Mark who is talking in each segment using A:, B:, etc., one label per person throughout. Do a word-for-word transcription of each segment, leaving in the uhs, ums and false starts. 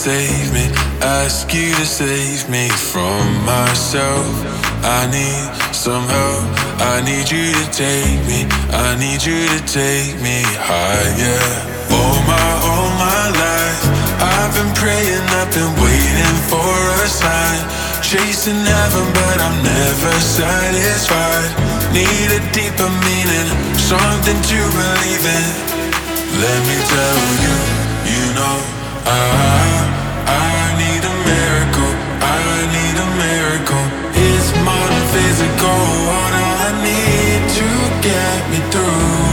A: save me, ask you to save me from myself. I need some help, I need you to take me, I need you to take me higher. All my, all my life, I've been praying, I've been waiting for a sign. Chasing heaven, but I'm never satisfied. Need a deeper meaning, something to believe in. Let me tell you, you know, I, I need a miracle, I need a miracle. It's more than physical, what I need to get me through.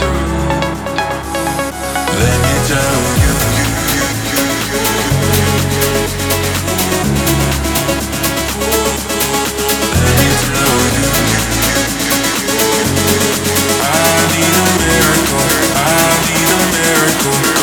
A: Let me tell you, you, you, you, you. Let me tell you, I need a miracle, I need a miracle.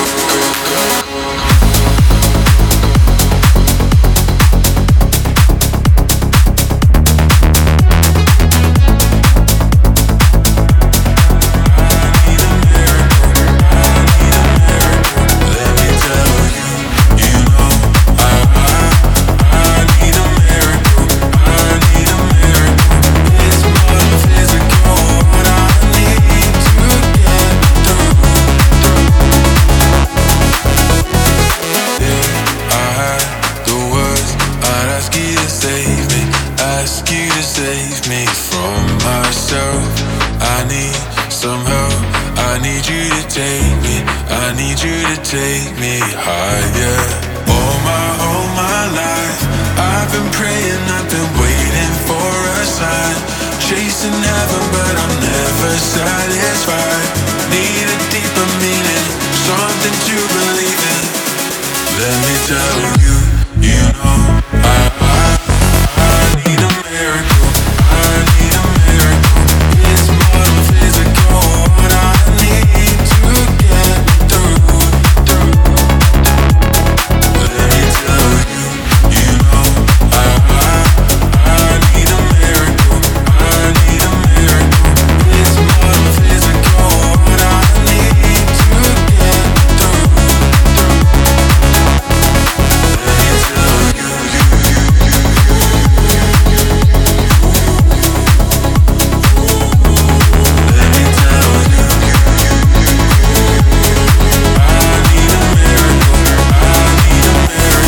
A: Save me from myself. I need some help, I need you to take me, I need you to take me higher. All my, all my life, I've been praying, I've been waiting for a sign. Chasing heaven, but I'm never satisfied. Need a deeper meaning, something to believe in. Let me tell you, you know, I, I, I need a miracle.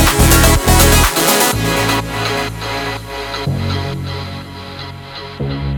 B: Thank you.